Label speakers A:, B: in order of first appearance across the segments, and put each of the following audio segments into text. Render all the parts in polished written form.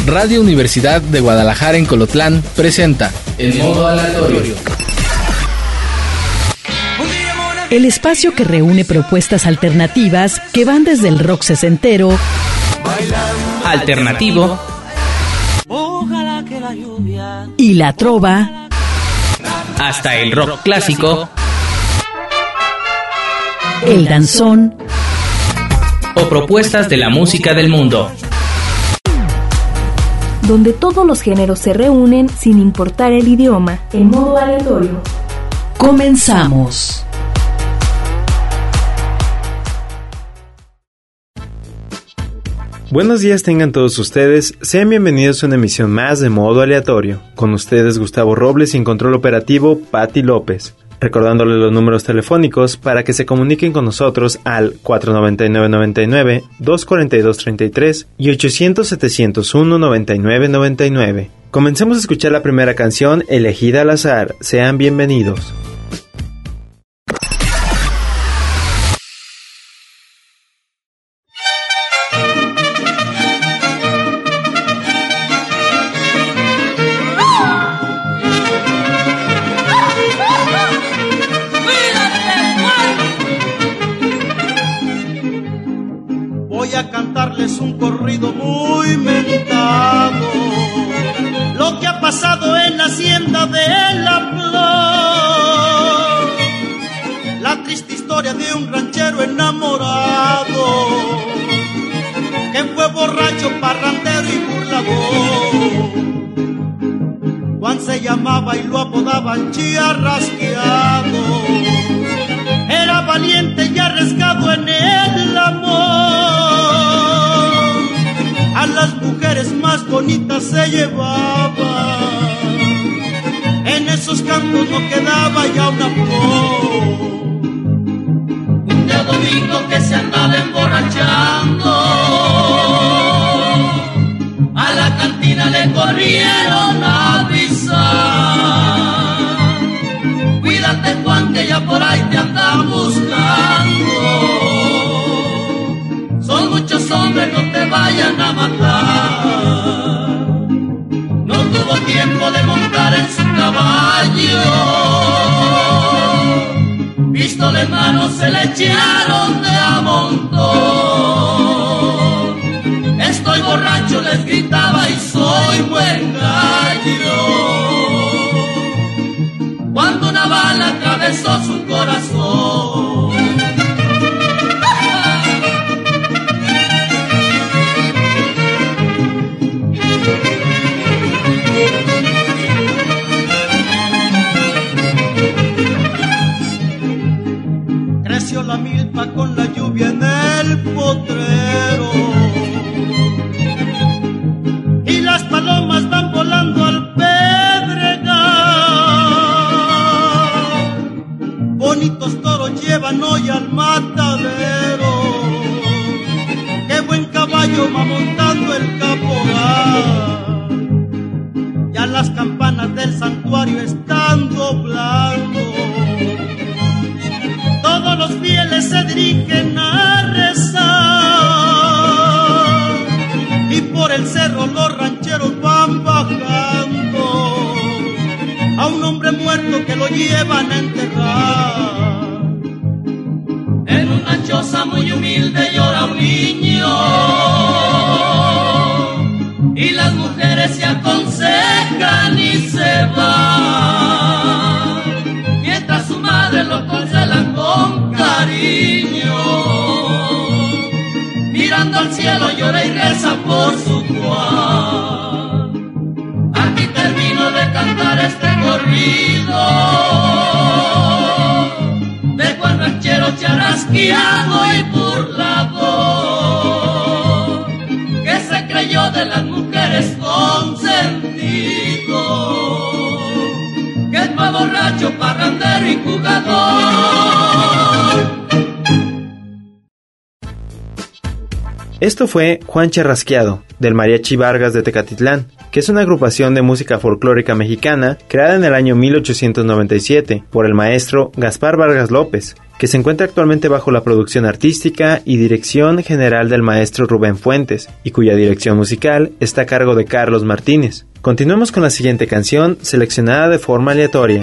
A: Radio Universidad de Guadalajara en Colotlán presenta En Modo Aleatorio.
B: El espacio que reúne propuestas alternativas que van desde el rock sesentero,
C: alternativo
B: y la trova,
C: hasta el rock clásico,
B: el danzón
C: o propuestas de la música del mundo,
D: donde todos los géneros se reúnen sin importar el idioma, en modo aleatorio.
B: Comenzamos.
E: Buenos días tengan todos ustedes, sean bienvenidos a una emisión más de Modo Aleatorio. Con ustedes Gustavo Robles y en control operativo Patti López. Recordándoles los números telefónicos para que se comuniquen con nosotros al 499-99, 242-33 y 800-701-9999. Comencemos a escuchar la primera canción elegida al azar. Sean bienvenidos.
F: Un corrido muy mentado, lo que ha pasado en la hacienda de la Flor, la triste historia de un ranchero enamorado que fue borracho, parrandero y burlador. Juan se llamaba y lo apodaban Chiarrasqueado, era valiente y arriesgado en el amor. A las mujeres más bonitas se llevaba, en esos campos no quedaba ya una flor. Un día domingo que se andaba emborrachando, a la cantina le corrieron a avisar: cuídate, Juan, que ya por ahí te andan buscando. Son muchos hombres, no te vayan a matar. No tuvo tiempo de montar en su caballo, pistola en mano se le echaron de a montón. Estoy borracho, les gritaba, y soy buen gallo. Cuando una bala atravesó su corazón, creció la milpa con la lluvia en el potrero, y las palomas van volando al pedregal. Bonitos toros llevan hoy al matadero, qué buen caballo va montando el caporal. Ya las campanas del santuario están doblando, todos los fieles se dirigen a rezar, y por el cerro los rancheros van bajando a un hombre muerto que lo llevan a enterrar. En una choza muy humilde llora un niño, y las mujeres se aconsejan y se van, mientras su madre lo consuela con cariño. Mirando al cielo llora y reza por su Juan. Aquí termino de cantar este corrido de Juan ranchero charrasqueado y burlador, que se creyó de las mujeres consentido, que es más borracho, parrandero y jugador.
E: Esto fue Juan Charrasqueado, del Mariachi Vargas de Tecatitlán, que es una agrupación de música folclórica mexicana creada en el año 1897 por el maestro Gaspar Vargas López, que se encuentra actualmente bajo la producción artística y dirección general del maestro Rubén Fuentes, y cuya dirección musical está a cargo de Carlos Martínez. Continuemos con la siguiente canción, seleccionada de forma aleatoria.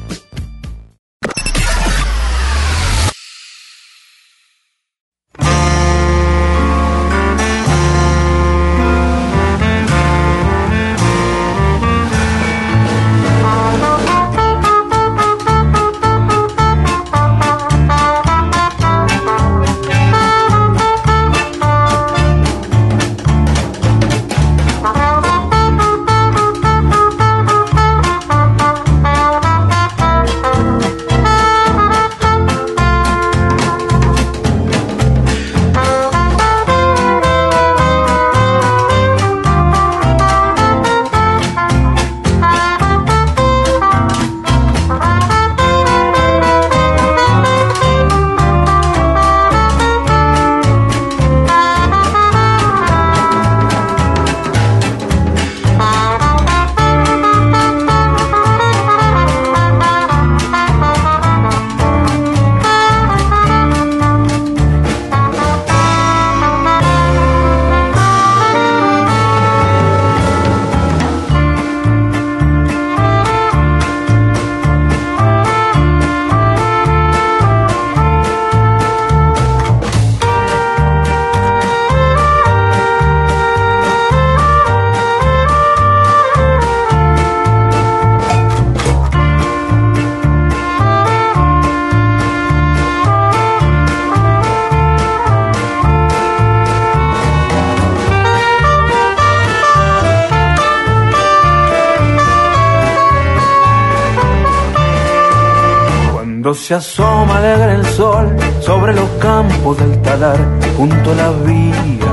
G: Se asoma alegre el sol sobre los campos del talar, junto a la vía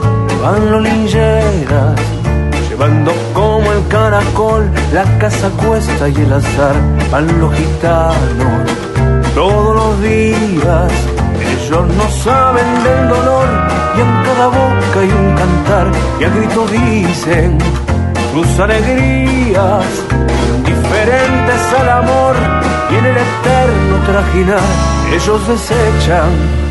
G: van los lincheras, llevando como el caracol la casa cuesta y el azar. Van los gitanos todos los días, ellos no saben del dolor, y en cada boca hay un cantar, y a grito dicen sus alegrías, diferentes al amor, y en el eterno trajinar ellos desechan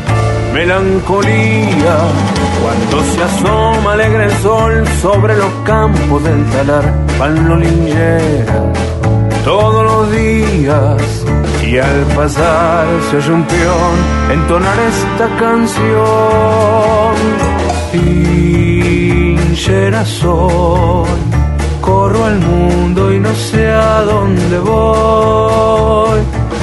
G: melancolía. Cuando se asoma alegre el sol sobre los campos del talar, van los lincheras todos los días, y al pasar se oye un peón entonar esta canción. Linchera soy, corro al mundo y no sé a dónde voy.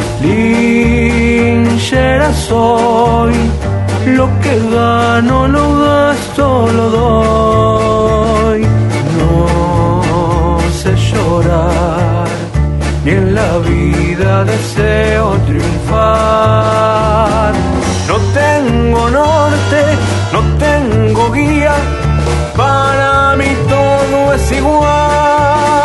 G: Linchera soy, lo que gano lo gasto, lo doy. No sé llorar, ni en la vida deseo triunfar. No tengo norte, no tengo guía, para mí todo es igual.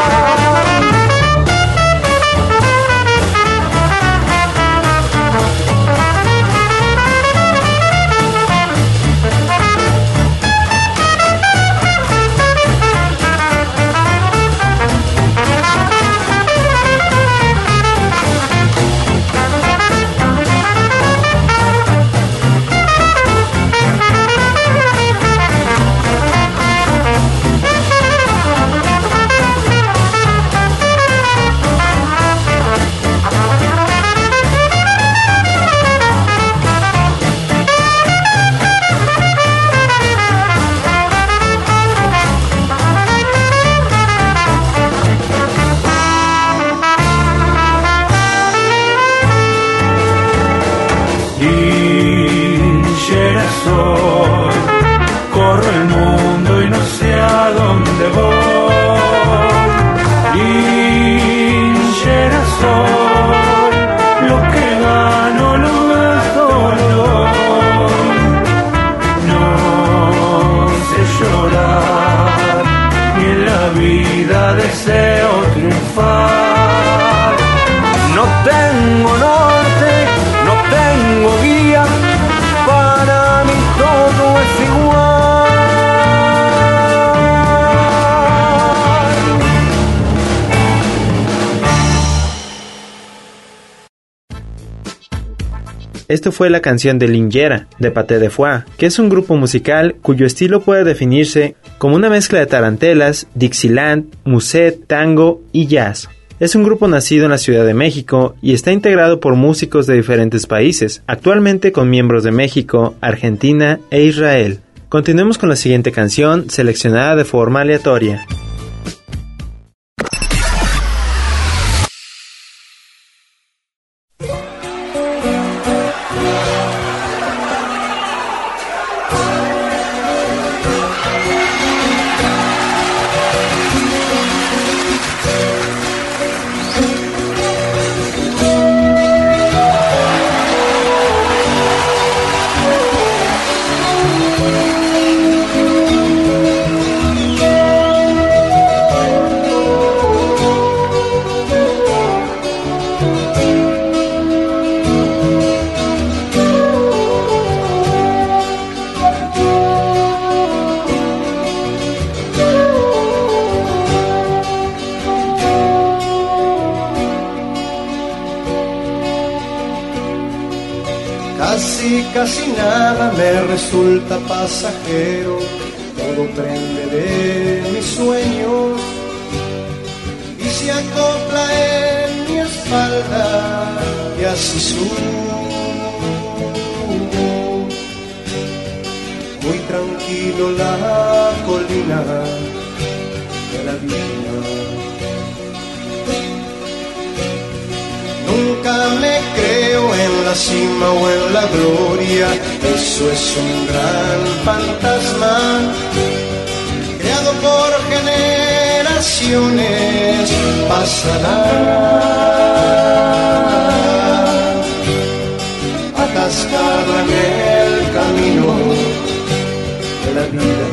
G: Tengo guía, para mí todo es igual.
E: Esto fue la canción de Lingera, de Paté de Foix, que es un grupo musical cuyo estilo puede definirse como una mezcla de tarantelas, Dixieland, muset, tango y jazz. Es un grupo nacido en la Ciudad de México y está integrado por músicos de diferentes países, actualmente con miembros de México, Argentina e Israel. Continuemos con la siguiente canción, seleccionada de forma aleatoria.
H: Casi nada me resulta pasajero, todo prende de mis sueños y se acopla en mi espalda y así subo, muy tranquilo la colina de la vida. Nunca me creo en la cima o en la gloria, eso es un gran fantasma, creado por generaciones, pasará, atascada en el camino de la vida.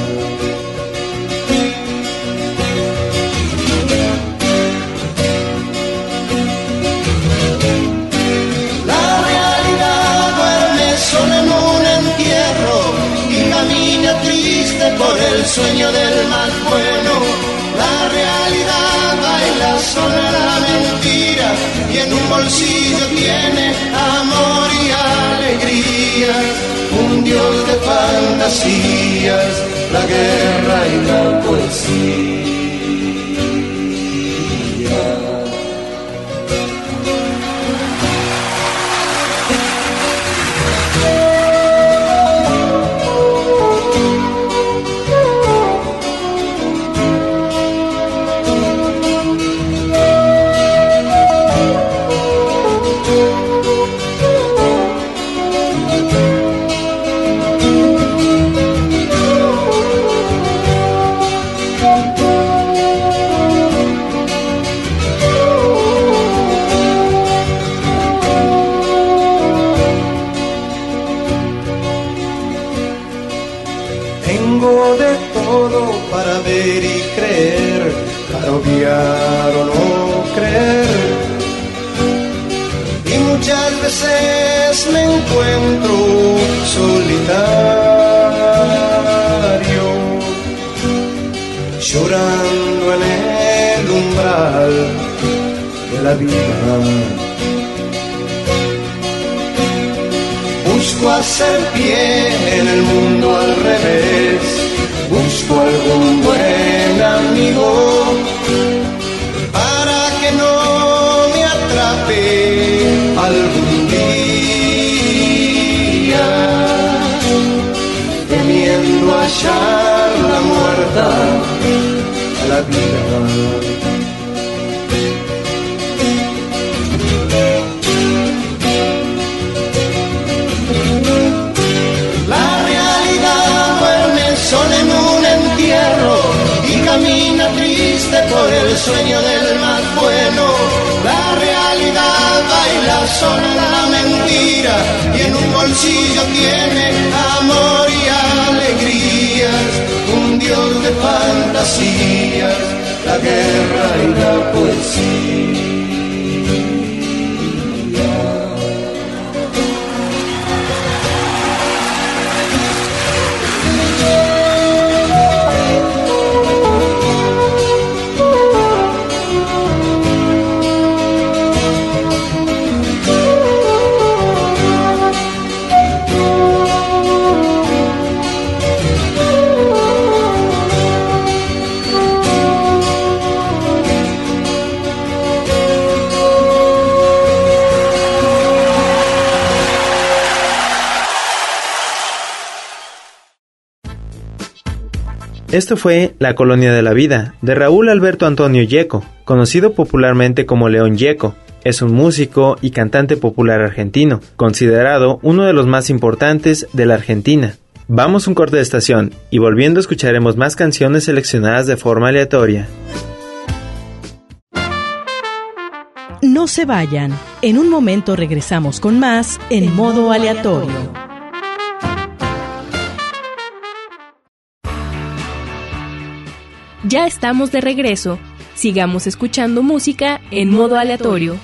H: Por el sueño del más bueno, la realidad baila sola la mentira y en un bolsillo tiene amor y alegría, un dios de fantasías, la guerra y la poesía. Tengo de todo para ver y creer, para obviar o no creer. Y muchas veces me encuentro solitario, llorando en el umbral de la vida. Busco hacer pie en el mundo al revés, busco algún buen amigo para que no me atrape algún día, temiendo hallar la muerta a la vida. Camina triste por el sueño del más bueno, la realidad baila sola la mentira y en un bolsillo tiene amor y alegrías, un dios de fantasías, la guerra y la poesía.
E: Esto fue La Colonia de la Vida, de Raúl Alberto Antonio Gieco, conocido popularmente como León Gieco. Es un músico y cantante popular argentino, considerado uno de los más importantes de la Argentina. Vamos a un corte de estación y volviendo escucharemos más canciones seleccionadas de forma aleatoria.
B: No se vayan. En un momento regresamos con más en modo aleatorio.
D: Ya estamos de regreso. Sigamos escuchando música en modo aleatorio.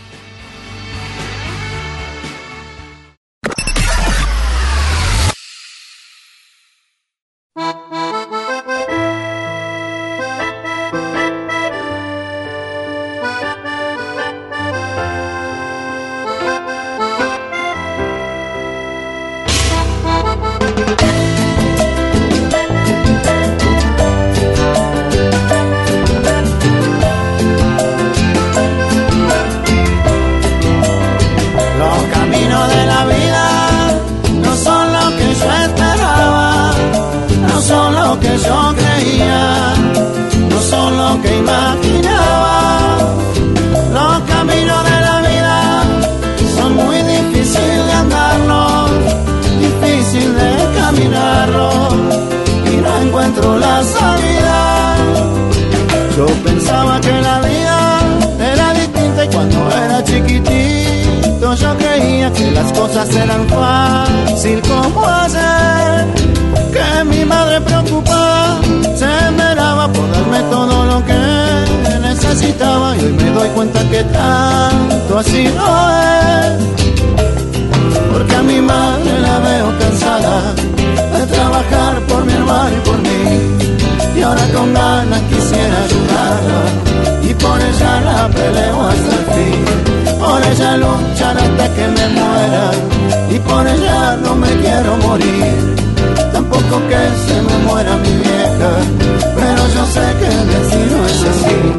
F: Yo pensaba que la vida era distinta y cuando era chiquitito yo creía que las cosas eran fácil como hacer. Que mi madre preocupada se esmeraba por darme todo lo que necesitaba y hoy me doy cuenta que tanto así no es. Porque a mi madre la veo cansada de trabajar por mi hermano y por mí. Y ahora con ganas quisiera ayudarla y por ella la peleo hasta el fin. Por ella luchar hasta que me muera y por ella no me quiero morir. Tampoco que se me muera mi vieja, pero yo sé que el destino es así.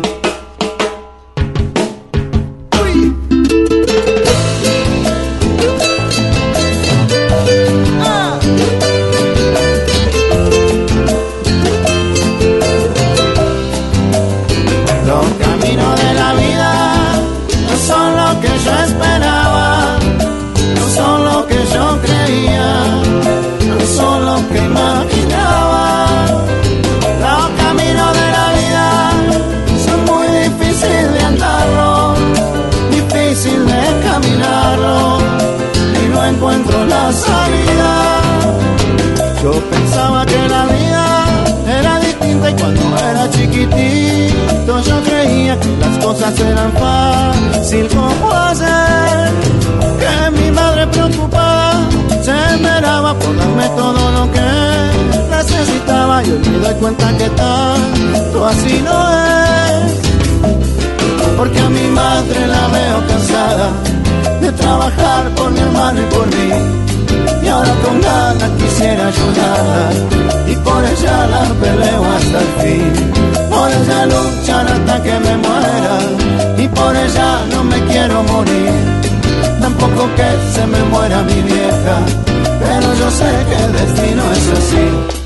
F: Yo pensaba que la vida era distinta y cuando era chiquitito yo creía que las cosas eran fácil como hacer. Que mi madre preocupada se esmeraba por darme todo lo que necesitaba y hoy me doy cuenta que tanto así no es. Porque a mi madre la veo cansada de trabajar por mi hermano y por mí. Y ahora con ganas quisiera ayudarla y por ella la peleo hasta el fin. Por ella luchar hasta que me muera y por ella no me quiero morir. Tampoco que se me muera mi vieja, pero yo sé que el destino es así.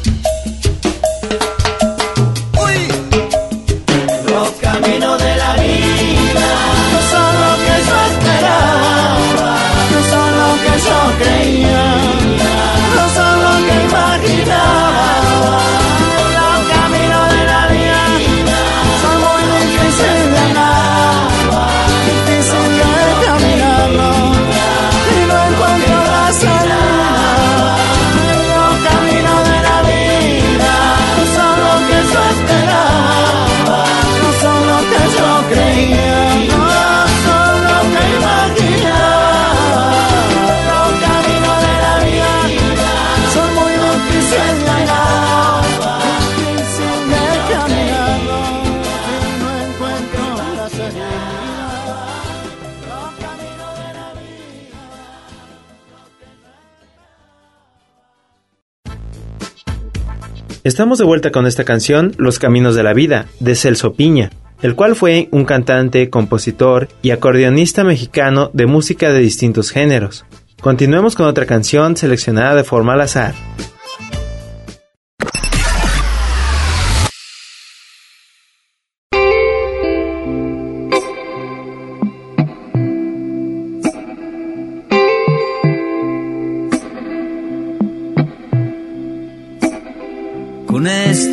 F: Los caminos de la vida no son lo que yo esperaba, no son lo que yo creía, no son lo que imaginaba. Los caminos de la vida son muy difíciles de andar, difícil de caminarlo y no encuentro la salida. Los caminos de la vida no son lo que yo esperaba, no son lo que yo creía, no son lo que imaginaba. Los caminos de la vida son muy difíciles de andar, difícil de caminarlo y no encuentro la salida. Los caminos de la vida.
E: Estamos de vuelta con esta canción, Los Caminos de la Vida, de Celso Piña, el cual fue un cantante, compositor y acordeonista mexicano de música de distintos géneros. Continuemos con otra canción seleccionada de forma al azar.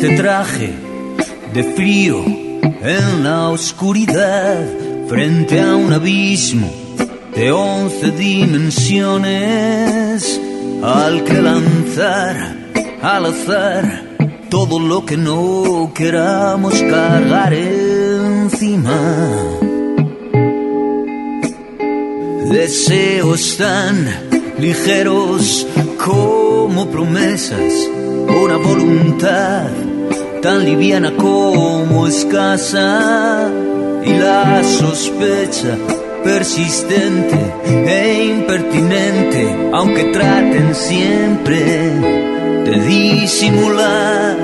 I: este traje de frío en la oscuridad, frente a un abismo de 11 dimensiones, al que lanzar al azar todo lo que no queramos cargar encima. Deseos tan ligeros como promesas, una voluntad tan liviana como escasa, y la sospecha persistente e impertinente, aunque traten siempre de disimular.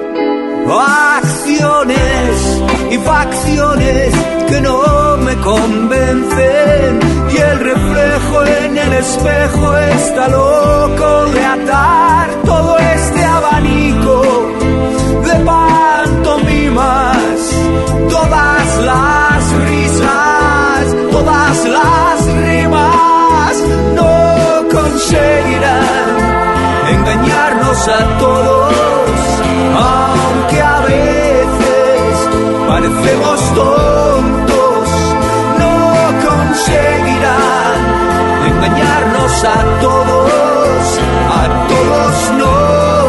I: Acciones y facciones que no me convencen, y el reflejo en el espejo está loco de atar todo este abanico de pantomimas, todas las risas, todas las rimas no conseguirán engañarnos a todos, aunque a veces parecemos tontos, no conseguirán engañarnos a todos no.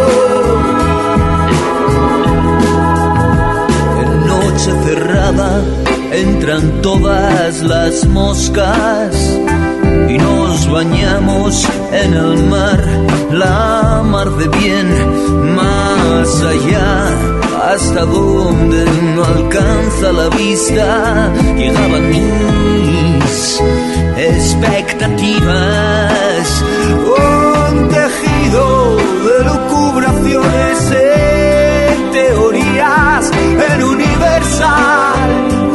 I: En noche cerrada entran todas las moscas y nos bañamos en el mar, la mar de bien, más allá, hasta donde no alcanza la vista, llegaban mis expectativas, un tejido de lucubraciones en teorías, en universal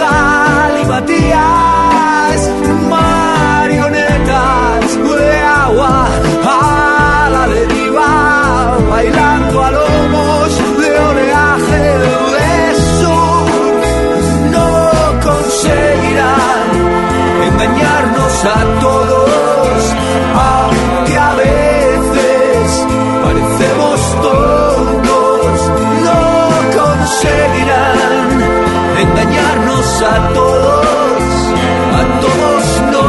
I: galimatías, marionetas de agua a la deriva, bailando a lomos de oleaje de surf, no conseguirán engañarnos a todos, aunque a veces parecemos tontos, no conseguirán engañarnos a todos no.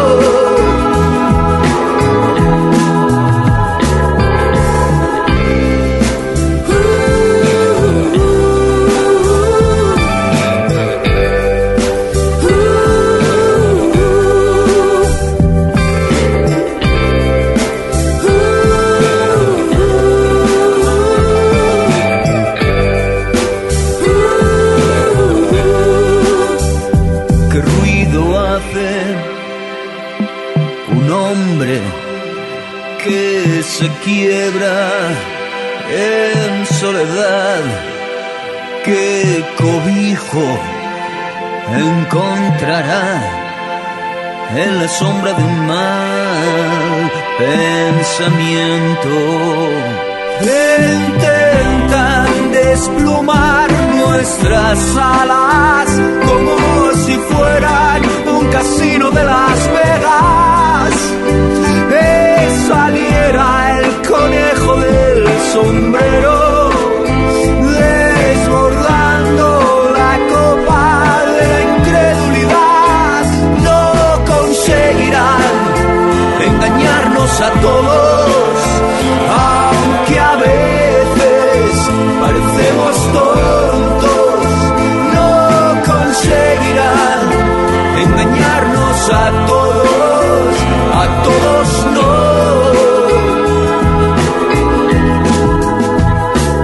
I: Que se quiebra en soledad, que cobijo encontrará en la sombra de un mal pensamiento. Intentan desplumar nuestras alas como si fueran un casino de Las Vegas. Saliera el conejo del sombrero, desbordando la copa de la incredulidad, no conseguirán engañarnos a todos, aunque a veces parecemos tontos, no conseguirán engañarnos a todos no.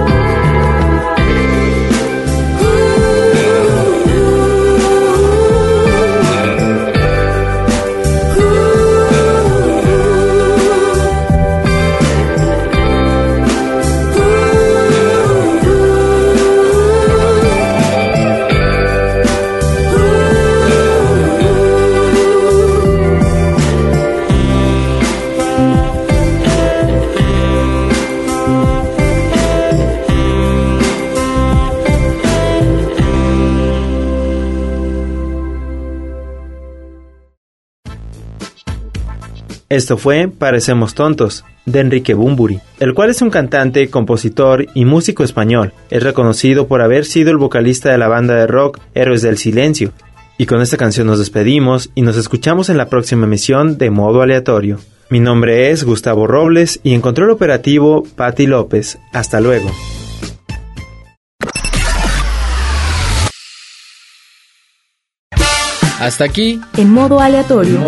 E: Esto fue Parecemos Tontos, de Enrique Bunbury, el cual es un cantante, compositor y músico español. Es reconocido por haber sido el vocalista de la banda de rock Héroes del Silencio. Y con esta canción nos despedimos y nos escuchamos en la próxima emisión de Modo Aleatorio. Mi nombre es Gustavo Robles y en control operativo, Patti López. Hasta luego.
A: Hasta aquí,
D: En Modo Aleatorio.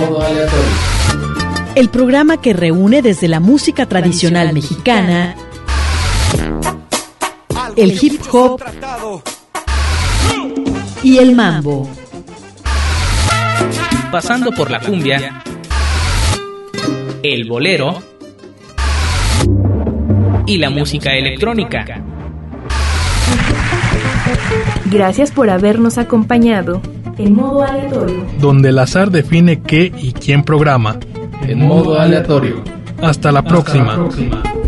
B: El programa que reúne desde la música tradicional mexicana, el hip hop y el mambo.
C: Pasando por la cumbia, el bolero y la música electrónica.
D: Gracias por habernos acompañado en Modo Aleatorio,
J: donde el azar define qué y quién programa.
A: En Modo Aleatorio.
J: Hasta la próxima.